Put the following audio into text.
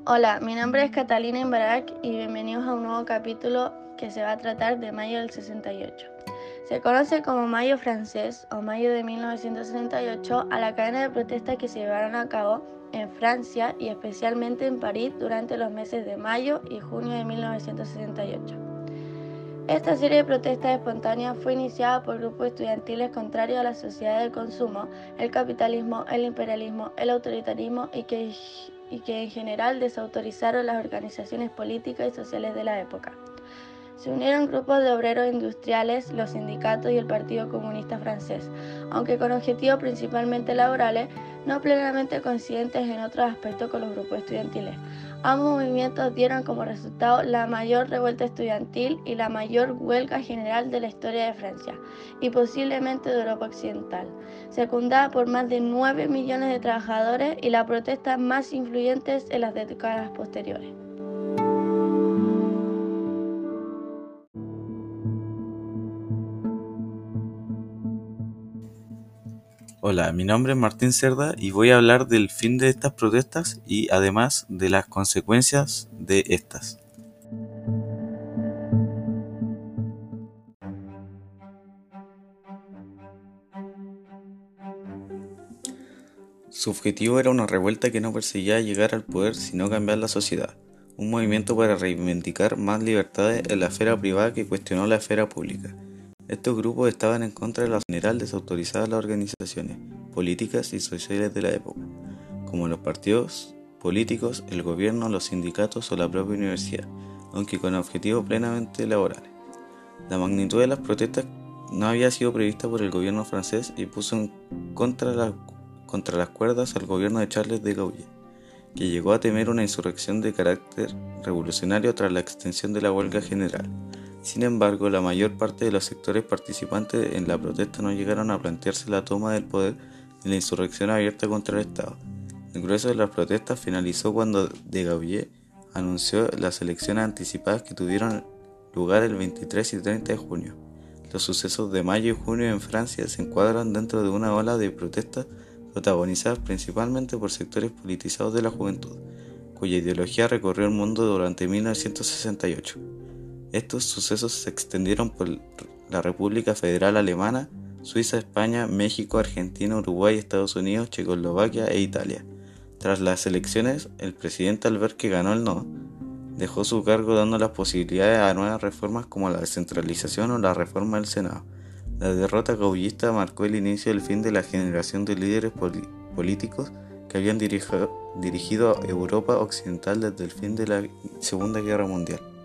Hola, mi nombre es Catalina Imbarak y bienvenidos a un nuevo capítulo que se va a tratar de mayo del 68. Se conoce como Mayo francés o Mayo de 1968 a la cadena de protestas que se llevaron a cabo en Francia y especialmente en París durante los meses de mayo y junio de 1968. Esta serie de protestas espontáneas fue iniciada por grupos estudiantiles contrarios a la sociedad del consumo, el capitalismo, el imperialismo, el autoritarismo y que en general desautorizaron las organizaciones políticas y sociales de la época. Se unieron grupos de obreros industriales, los sindicatos y el Partido Comunista Francés, aunque con objetivos principalmente laborales, no plenamente coincidentes en otros aspectos con los grupos estudiantiles. Ambos movimientos dieron como resultado la mayor revuelta estudiantil y la mayor huelga general de la historia de Francia, y posiblemente de Europa Occidental, secundada por más de 9 millones de trabajadores y las protestas más influyentes en las décadas posteriores. Hola, mi nombre es Martín Cerda y voy a hablar del fin de estas protestas y además de las consecuencias de estas. Su objetivo era una revuelta que no perseguía llegar al poder sino cambiar la sociedad, un movimiento para reivindicar más libertades en la esfera privada que cuestionó la esfera pública. Estos grupos estaban en contra de la general desautorizada las organizaciones políticas y sociales de la época, como los partidos políticos, el gobierno, los sindicatos o la propia universidad, aunque con objetivos plenamente laborales. La magnitud de las protestas no había sido prevista por el gobierno francés y puso contra las cuerdas al gobierno de Charles de Gaulle, que llegó a temer una insurrección de carácter revolucionario tras la extensión de la huelga general. Sin embargo, la mayor parte de los sectores participantes en la protesta no llegaron a plantearse la toma del poder ni la insurrección abierta contra el Estado. El grueso de las protestas finalizó cuando de Gaulle anunció las elecciones anticipadas que tuvieron lugar el 23 y 30 de junio. Los sucesos de mayo y junio en Francia se encuadran dentro de una ola de protestas protagonizadas principalmente por sectores politizados de la juventud, cuya ideología recorrió el mundo durante 1968. Estos sucesos se extendieron por la República Federal Alemana, Suiza, España, México, Argentina, Uruguay, Estados Unidos, Checoslovaquia e Italia. Tras las elecciones, el presidente, al ver que ganó el no, dejó su cargo dando las posibilidades a nuevas reformas como la descentralización o la reforma del Senado. La derrota gaullista marcó el inicio del fin de la generación de líderes políticos que habían dirigido Europa Occidental desde el fin de la Segunda Guerra Mundial.